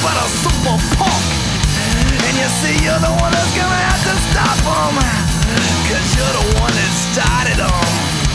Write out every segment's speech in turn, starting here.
but a super punk. And you see, you're the one that's gonna have to stop them, 'cause you're the one that started them.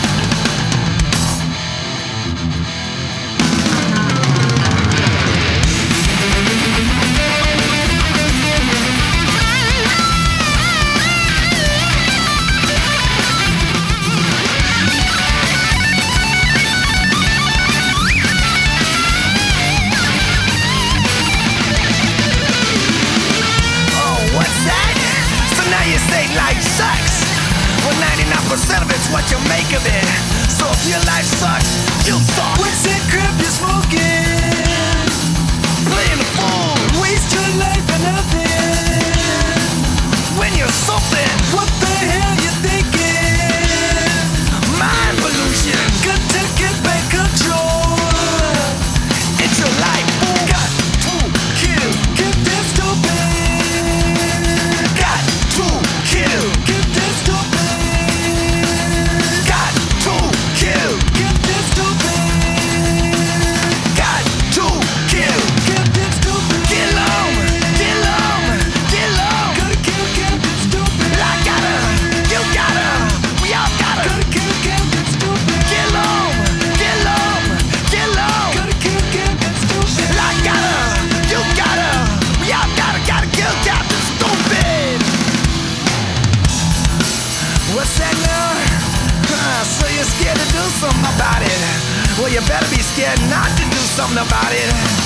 Life sucks. Well, 99% of it's what you make of it. So if your life sucks, you suck. What's that crap you're smoking? Playing the fool. Waste your life for nothing. When you're something, what the hell you thinking? Mind pollution. Got to get back control. It's your life, fool. Got to kill. Get that stupid. Got to kill. Get that stupid. Got to kill. Get that stupid. Got to kill. Get that stupid. Kill 'em. Kill 'em. Kill 'em. Gotta kill, get that stupid. I gotta. You gotta. We all gotta. Gotta kill, get that stupid. Kill 'em. Kill 'em. Kill 'em. Gotta kill, get that stupid. I gotta. You gotta. We all gotta kill Captain Stupid. What's that now? So you're scared to do something about it? Well, you better be scared not to do something about it.